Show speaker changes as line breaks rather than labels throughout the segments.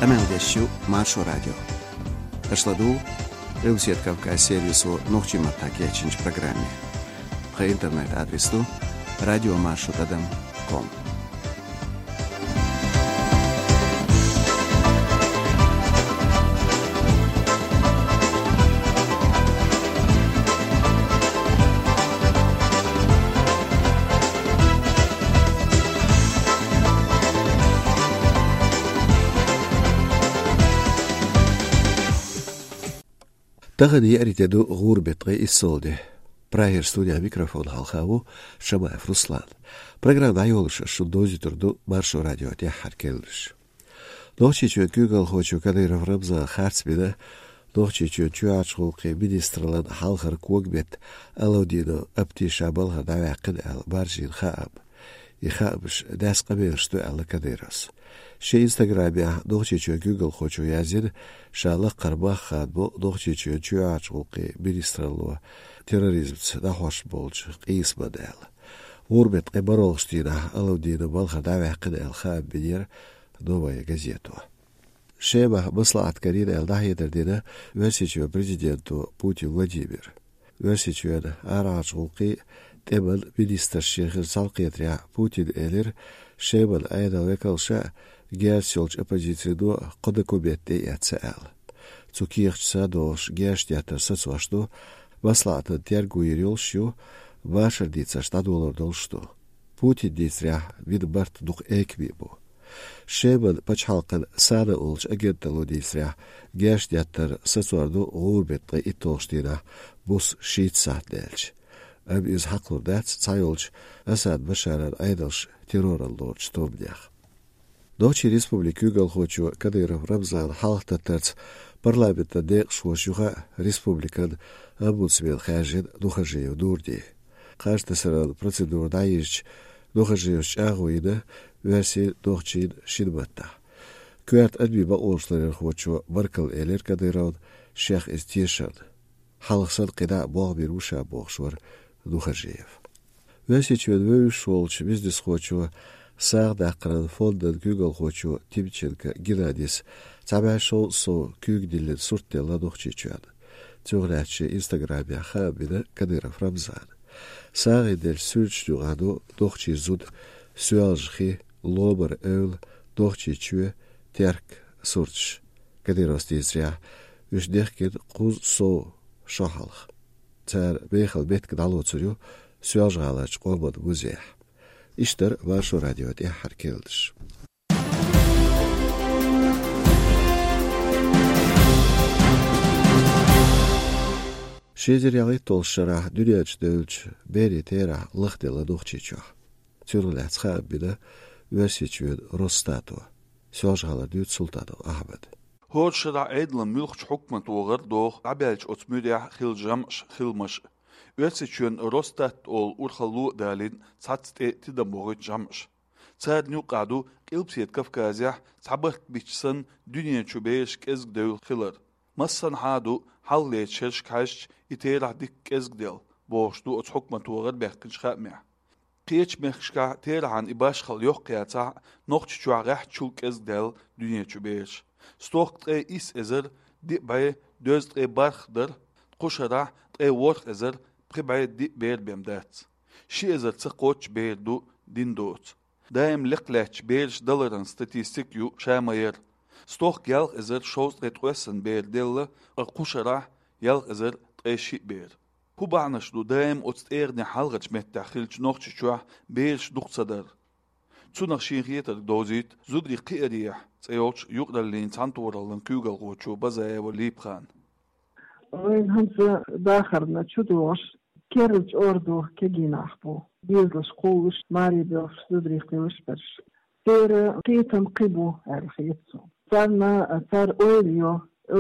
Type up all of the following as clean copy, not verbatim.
Амелдещу Маршо радио. Ашладу Элсет Кавказ сервису Нохчима Такечинч программе. По интернет-адресу radiomarshutadam.com. تغني أريدو غوربة غي الصولدة براهير ستوديا ميكروفون هالخاو شماف رسلان برنامج عيولش الشدوزي تردو مارشو راديو تيحر كيلش نوشي چو جوجل خوشو كدير فرمزا خارس بنا نوشي چو چوعش غوقي مينسترلان حالخر كوك بيت ألو دينو أبتي شابلها دعواقن أل بارجين خائب يخابش داس قبيرشتو أل كديرس شي انستغرامي نوشي چو جوجل خوشو يازين شالا قرباخ خادبو نوشي چو چوعش غوقي مينسترلو терроризм да хош болж قيس بدال غربت قبرولشتينا ألو دينو بالخر دعواقن أل خائب بنير новая газету. Шема маслаат Карина Элдахи Дардина, версичу президенту Путин Владимир. Версичу Арач Гулки, Теман министр Шехир Салкетря Путин Элир, Шеман Айна Векалша, Герсилч оппозицию Кодекубетти ЯЦЛ. Цукирч Садош, Герштятер Сацвашну, маслаат Тергуирилшу, Вашардица Штадулор Долшту. Путин Дисря, Видбарт Дух Эквибу. شيبن بچحلقن سانه اولش اگنتلو دیسریا گشت یاتر سسواردو غوربت ایتوشتینا بوس شیت ساتلش اب از حقلو دات تایولش اساد بشارن ایدلش تيرورالور شتوبنيخ دوچی республика Югал-Хочу Кадыров Рамзан халқта терц парламентта дек швошуха республикан омбудсмен хажин духажиев дурди каждый сыран процедур даирч духажиев чагуина versie doortjin Shinbata. Kuert admi ba oorslayer خوچو برکل ایلر کدیرود شیخ استیشان. حلقسان قدا باغ بیروشا باغشور دوخجیف. versie چون ویشولچ بیزنس خوچو ساق دقرن فوندن گوگل خوچو تیمچنکا گنادیس تابع شول سو کوگ دیلن سورت دیلا دوخچی چون. تغلاتشي اینستاگرامی خابیده کدیرف رمزان. ساقی دل سورچ دوغانو دوخچی زود سوالجخي لوبر اول دوخچي چوه ترك سورچ كديروس ديزريا وش ديخكد قوز سو شاحلخ تار بيخل بيتك دالو تسريو سوالجغالاج قوبد وزيح اشتر مارشو راديو دي حركيلدش شيزر يغي طولشرا دنياج دولش بيري تيرا لخدلا دوخچي چوه تيرولات خابنا versie Rostato. Sjálfshalar dut Sultano Ahmed.
Hoorshada eidlen mulch hukman toger door abelch otsmudia khiljamsh khilmash. Versie Rostat ol urkhalu dalin tsatste tidamogit jamsh. Tsad nu qadu qilpsiet Kafkazia sabart bichsan dünya chubesh kezg deul khilar. Massan hadu hallet shersh kash itera dik kezg del. Boshdu ots hukman toger bekhkinch khamia. قيش مخشكا تيرعان إباش خل يوقياتا نوختش جوا غح تشولك إزدال دنيا تشوبيش ستوخ تغي إس إزر دي باي دوز تغي بارخ در قوشرا تغي ورخ إزر بخي باي دي بير بيمدات شي إزر تسقوتش بير دو دين دوت دايم لقلاتش بيرش دلران ستاتيستيك يو شاماير ستوخ يالغ إزر شوز تغي توسن بير ديلا قوشرا يالغ إزر تغي شي بير هو بعناش دو دايم أتستيرني حلقة متداخلش نوختش شوح بيرش دوخ صدر تسونغ شينغيتر دوزيت زودري قيريح تسيوش يقدر لين تانتورا لنكوغل غوچو بزايا وليبخان
وين همسا داخرنا تشدوش كيرج أوردو كجيناحبو بيزلش قوش ماري بيوش زودري قيوش برش تير قيتم قيبو عرخيتسو صار أوليو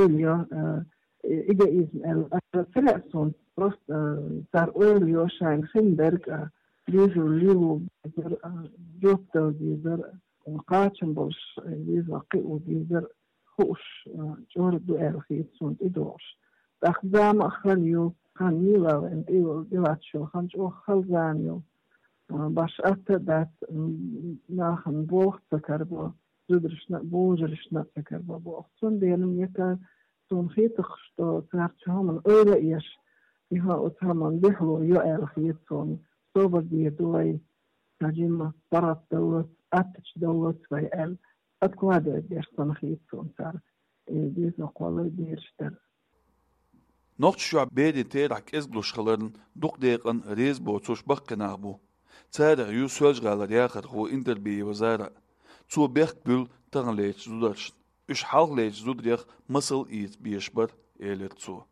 إيجا إذن الثلاثون просто ترقيل شاين خندرك ليزو ليو جوبتا ديزر قاتشن بوش ليزو قيو ديزر خوش جوردو الخيط سونت إدوش تخدام أخليو خانيلا وإن إيو ديواتشو خانجو خلزانيو باش أتدات ناخن بوخ تكربو zudrishna boğuluşna tekrar bu. Son diyelim yaka son hitıqışta tartışamın öyle iş. İha otaman bihlo yo erxiyet son. Sober diye duay tajima parat davlat atç davlat ve el atkvada dersan hiyet son sar. Biz oqalı derişler.
Noqtşu bedi terak ez gluşqaların duq deqan rez boçuş baqqina bu. Tsara yu sözgalar yaqır o interbiyi vazara. Zu bergbül tanlech zudarş. Üç halglech zudriyaq masıl it biyşbar elet zu.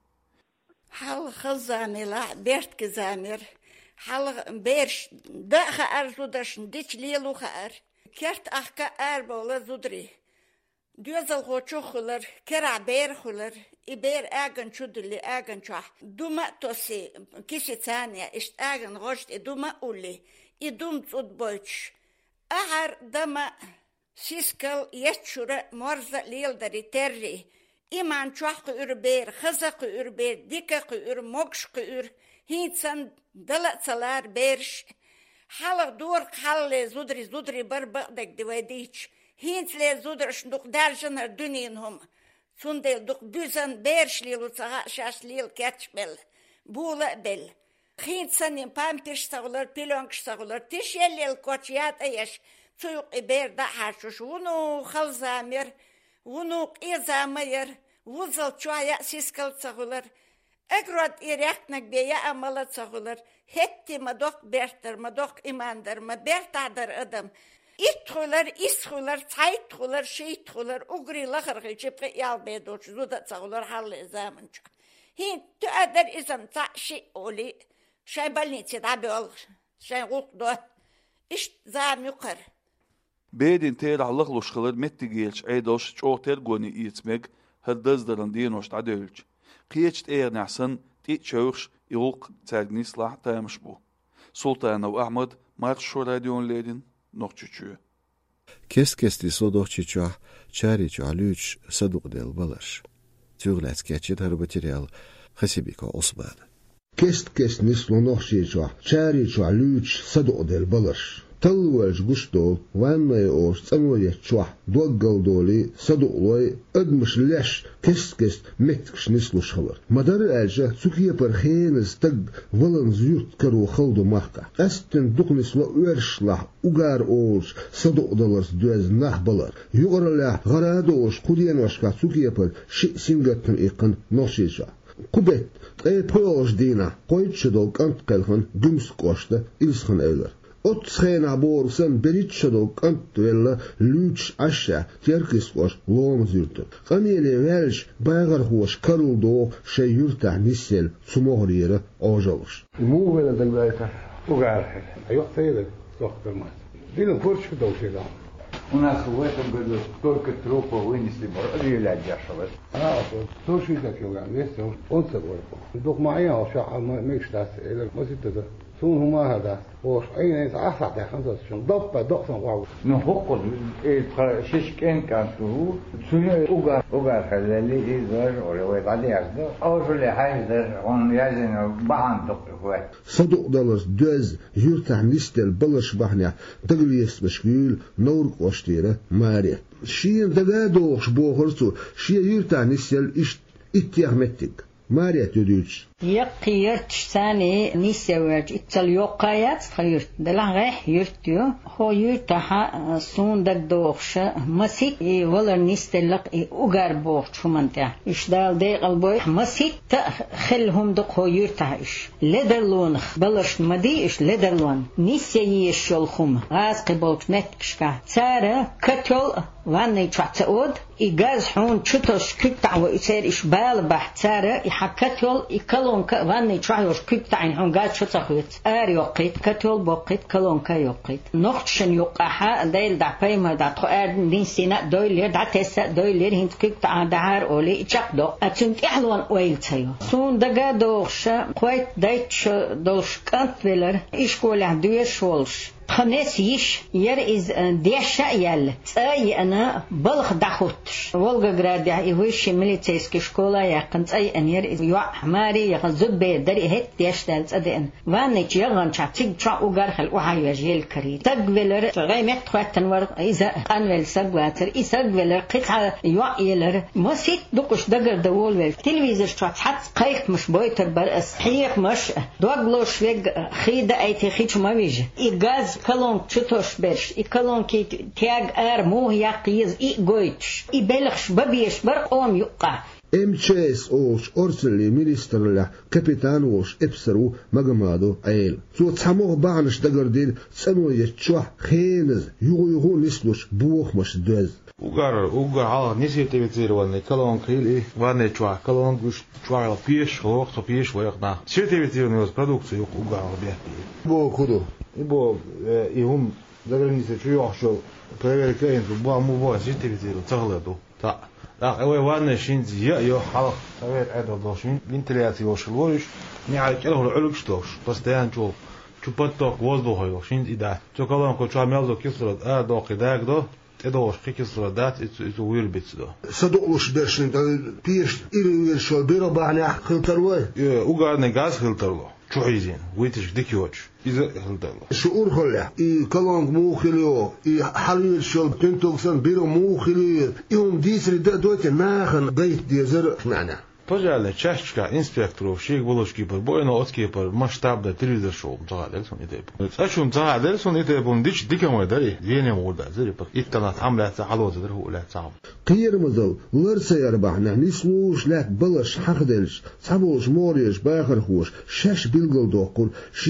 Hal khazamela bert gezamir. Hal berş da arzudaşın diçlilu khar. Kert ahka erbola zudri. Düzel hoçuqlar, kera berxular, iber agan çudli agan çah. Duma tosi kişi taniye ist agan goşt duma uli. İdum tsud boyç. Ahar dama siskal yetşura morza lildari terri. İman çah qür ber, xaza qür ber, dika qür, mokş qür. Hinsan dalatsalar berş. Halı dur halle zudri barbaqdak divadiç. Hintle zudrš duk darjanar duninhum. Sundel duk büzen berşlilu sağa şaşlil keçbel. Bula bel. Hintsanin pampirş sağlar, pilonç sağlar. Tişellil koçyat ayaş. Suyuk iberda harşuş. Vunu xalzamir. Vunu izamayır. Vuzal çuaya siskal sağlar. Egrot ireknak beya amalat sağlar. Hetti madok bertar, madok imandar, ma bertadar adam. İtxular, isxular, saytxular, şeytxular, ugri laxarqı çepqi yalbedoç, zuda sağlar halle zamanca. Hint tüadar izam şey oli, şey balnitsi da bol, şey uqdo, iş zam yuqar.
Bedin teralıq luşqalar metti gelç, aydoş çoğter goni itmek, hıddazdaran dinoşt adölç. Qiyeçt eğernəsin, ti çöğüş, ilq tərgnislah taymış bu. Sultanov Ahmad, Marşu radyonlerin, Noqçuçu.
Kesti sodoqçuçu, çariçu alüç saduq del balaş. Tüğlətskəçi tar material Xasibiko Osman.
Kest nislo noqçuçu, çariçu alüç saduq del balaş. Talwaj gusto vanay o samoyetçu doggaldoli saduqloy ödmüş leş kest metkş nislo şalar. Madar elja sukiye per xeniz tag valan zürt karu xaldu mahka. Astin duqnislo örşlah ugar oş saduqdalar düz nahbalar. Yuqarala garadoş qudiyanoşka sukiye per singatın iqin noqçuçu. Qubet poyoj dina qoyçu dol kant qalxan gümс qoşda ilsxan evler. Ot schena borsen beritschadok antwella lüç aşa terkis qoş lom zürtü. Qanele velş baygar qoş karuldo şey yurta nisel sumoğriyere ojalış.
Mu vela dalbayta ugar. Ayok tayda soqtırmaz. Dilin kurşu dovşeda.
У нас в этом году столько трупов вынесли, релять дешево.
То что это килограмм, весит он собой. Дух معين أو شاء ما يشتاس إلى ما ستة سون هما هذا وش أين أصعد يا خمسة شن ضبط واو.
نحقق شيشكين كانتو سنة أوجار خلالي إزار ولا بعدين أصلا أول حاجة ده عن يازن بعن دقيقة.
صدق دلس دوز يرتاح نستل بلش بحنا تقليس مشكول نور قشتيرة ماري. شيء دقادوش بوخرسو شيء يرتاح نستل إيش اتيامتك. ماري تدوش.
يقيرت ساني نسيوج اتليوقايات خيرت دلغه يرتيو هو يرتها سون دغدوخش مسيك ولا نستلق اوغار بوخ شمنتا اشدال دي قلبوي مسيك خلهم دق هو يرتاش لدرلون بلش مديش لدرلون نسيي شلخم غاز قبوك نتكشكا ساره كتول واني تشاتود إيجاز حون تشتوش كتع وإسير إشبال بحت ساره يحكتول يكلون واني تشعيوش كتعين حون قاد شتخوت يوقيت كتول بوقيت كلون كيوقيت نقطشن يوقعها دايل دعباي ما دعتخو دين سينا دويلير دعتسا دويلير هنت كتع دعار أولي إجاق دو أتنت إحلوان أويل تيو سون دقا دوغش قويت دايتش دوش كانت ويلر إشكول عدوير شولش خناس يش يرئز ديشا يال أي أنا بلخ دخوتش والغراد يهوش ميليتسكي شكولا يقن أي أن يرئز يوع حماري يقن زبي دري هت ديشتال أدين وانيش يغن شاتيج شا أوغر خل وحي جيل كري تقبلر غيمت خواتن ورق إذا قنول سقواتر إسقبلر قطعة يوع يلر مسيت دوكش دقر دول والتلفزيون شات حت قيق مش بويتر برأس حيق مش دوغلوش ويق خيدة أي تخيش ما بيجي إيجاز كلون تشتوش برش إكلون كي تياج موه يقيز إيجويتش إبلغش ببيش برقوم يقع
MCS اوش أرسلي مينستر كابيتان اوش إبسرو مجمادو عيل سو تسموه بعنش دقردين تسمو يتشوح خينز يغو نسلوش بوخ مش دوز
Ugar ala nisi tevitirovanne kalon krili vanne chua kalon gush chua pieš hoch to pieš vojna. Sve tevitirovanne produkciju ugar objekti.
Bo kudo.
Ibo I za granice čuo što prever klientu bo mu bo sve tevitirovanne cagledu. Ta. evo je vanne shinz jo halq saver edo doshin ventilaciju šloriš ni al kelo uluk shtosh. Постоянно ču поток воздуха jo shinz ida. To kalon ko chua melzo kislorod do qidag do تدوش قيك الصلادات يزوير بيتسدو
صدقوش برشن بيش إلى الشو بيرو بعني خلطروي
وقعدنا غاز خلطرلو شو عايزين ويتش ديكيوتش إذا خلطرلو
شعور خلع كلام مو خليو حليل شو تنتوكسن بيرو مو خليو يوم ديسري دوت ناخن بيت ديزر معنا
Пожалуй, чашечка инспекторов, шейх волошки пар, бойно отки пар, масштаб да телевизор шоу, загадельсон ите. Сачун загадельсон ите бун дич дикамой дари, вене мурда, зери пак иттанат амлят халоз дар ху лат сам.
قيرمزو ورسا يربحنا نسموش لات بلش حقدلش صبوش موريش باخر خوش شاش بلغل دوقل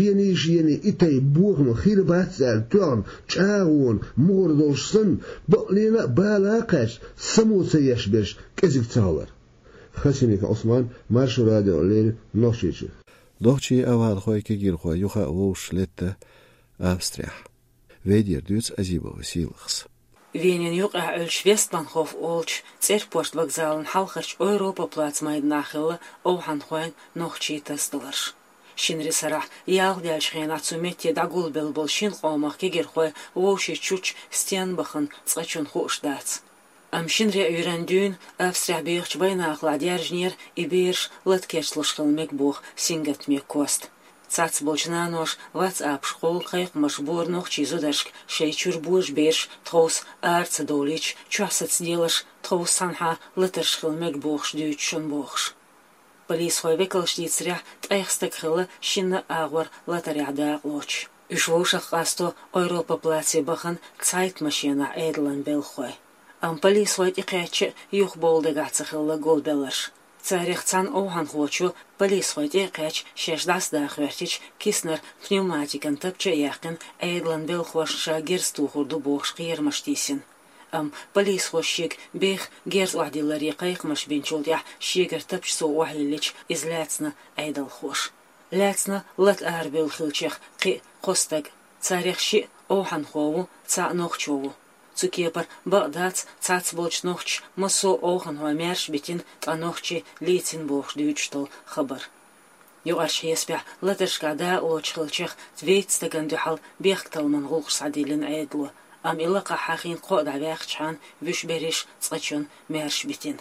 شيني إتاي بوغم خير باتسال تون چاغون موردوش سن بقلينا بالاقاش سمو سيشبش كزيك تالر خسينيك عثمان مارشو راديو الليل نوشيشي
دوغشي أوال خوي كيجير خوي يوخا ووش لتا أبستريح ويدير دوتس أزيبو وسيلخس
Венен юqa ölç Westbahnhof olç Zerpost vokzalın halqarç Europa plats maydnachilla ohan xoyn noxchi tastlar. Shinri sarah yağ delçxen atsumetye dagul belbol shin qomaq keger xoy woshi chuch Stenbachen tsachun xoşdats. Am shinri öyrendün Avstriya beğç baynaqla diyarjner ibirş latkeçlışqılmek buğ singatmek kost. Цац болчнанош WhatsApp школ кайк машбор нохчи зодашк шейчур буш беш троус арц долич часац делаш троус санха латершхил мек бохш дючон бохш. Полис хойвекалштицря тайхстакхила шинна агвар латеряда лоч. Ишвошах асто Europa плаце бахан Zeitmaschine Edeln Belkhoi. Am полис хойт икяче юх болдегацхила голбелаш. Царихцан охан хочу полис ходи кач шешдас дахвертич киснер пневматикан тапча яхкан Эйдлан Белхош шагерсту хурду бохш кирмаштисин. Am полис хошик бех герз вахдилари кайкмаш бенчултя шигер тапчсу вахлич излацна Эйдал хош. Лацна лат арбел хилчих қи қостаг царихши охан хову ца нохчову. Цукепар бадац цац болч нохч масо охан хомерш битин танохчи лицин бохш дючтол хабар. Юарш еспя латышка да олчхылчих твейтстаган духал бехтал мангол садилин айдлу. Am ilaqa хахин qoda вяхчан вишбериш цачун мерш битин.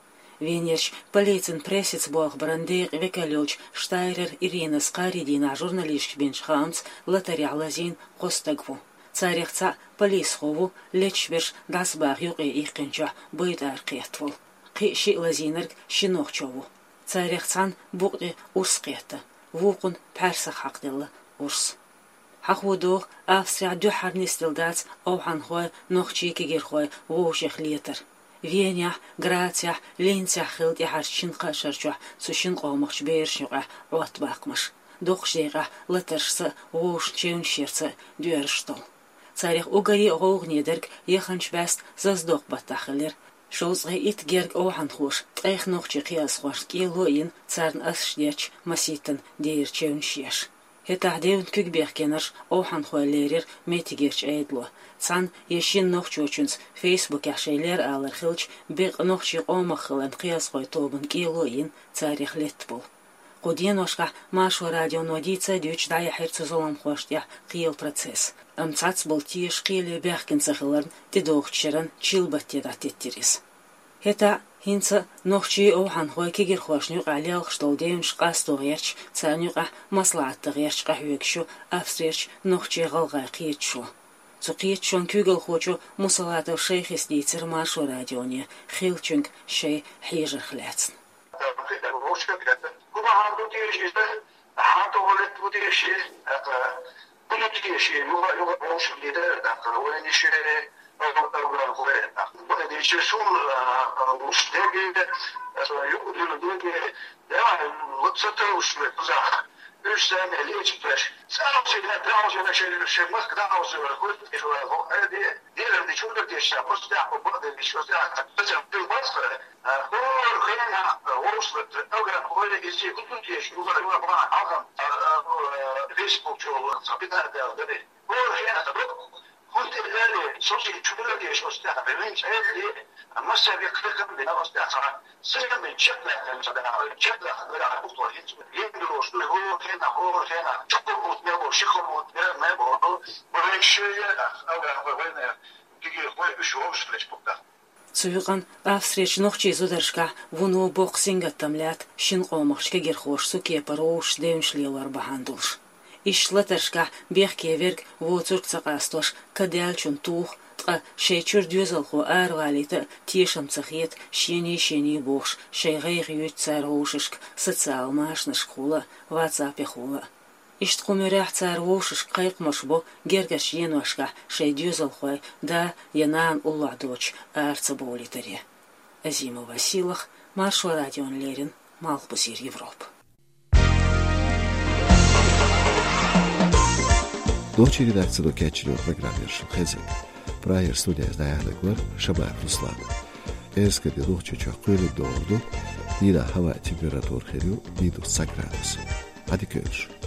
Венерш полицин пресец бог брандег векалёч Штайрер Ирина Скаридина журналист бенч хаунц латари алазин қостагву. Царихца полис хову лечверш дасбах юqi иқинча бойд арқиятвол. Қи ши лазинерг шинохчову. Царихцан буqi урсқиятта. Вуқун парса хақдилла урс. Хақвудух Австрия духар нистилдац оухан хой нохчи кигер хой воших литер. Веня, Грация, Линця хилт яхарчин қашарчуа сушин қомахч бершнуға отбақмаш. Дохшдеға латершсы вош чеуншерцы дюерштол. Царих угари оғнедерг еханч бәст заздоқ баттахылер. Шоузғы ит герг оухан хош, тайх нохчи қияс хош килоин царн асшдеч маситын дейр чеуншеш. Хетахдеун күгбеккенер оухан хойлерер метигерч айдлу. Цан ешин нохчучунс Facebook яшейлер алыр хилч бек нохчи омахылан қияс хой тобын килоин царих летбол. قدين وشقة ماشو راديو نوديца ديوش دايا حيرتو زولام خوشتيا قيل процесс. أمцац болтиеш قيل بيحكن سخلرن تدوغتشرن چيل بطيدا تتريس. هتا هنسا نوخشي أو حنخوي كيجر خوشنيق عليا الخشتو ديونش قاستو غيرش تسانيق مصلعت غيرش قهويكشو أفسريرش نوخشي غلغا قيتشو. تقيت شون كوغل خوچو مصلات الشيخ استيتر ماشو راديوني خيلچنگ شي حيجر خلاتن.
Üstten eleyecekler. Sen o şeyden davacına şeyleri şeymez kadar davacına koyup diğerinde çocuk yaşa. Posta bu da bir şey olsa mesela bir başka hor khina worship program koyda geçiyor. Bütün diye yukarı bana alkan Facebook çoğu sabitler da dedi. Hor khina da hunterleri sosyal çocuklar diye sosyal benim şeyleri ama seviye kırıkım bir avasta sana sen mi çekme mesela çekle böyle bu hiç yeni olsun hor khina çok mutlu bu şey mutlu ne bu böyle şey ama
Цуйган австрич нохчи зудершка вуну боксингаттамлят шин қомахшка герхош суке парош деуншлилар бахандулш. Ишлатершка бехкеверг воцурк цақастош кадялчун тух тқа шейчур дюзалху арвалита тишам цахет шени бохш шейгайг ют царгушшк социал машнаш хула ватсапе хула. Иштқумерях царвушш қайқмашбо гергаш енуашка шейдюзалхуай да янан улладоч арцаболитаре. Азима Василах, Маршо Радион Лерин, Малхбусир Европ.
Doći redakcija do Kečinu programiršu Hezek. Prajer studija izdajahlıklar Şamaf Ruslan. Eskadi doći çakıyla doğdu. Nina hava temperatur heliyor 1 gradus. Hadi görüş.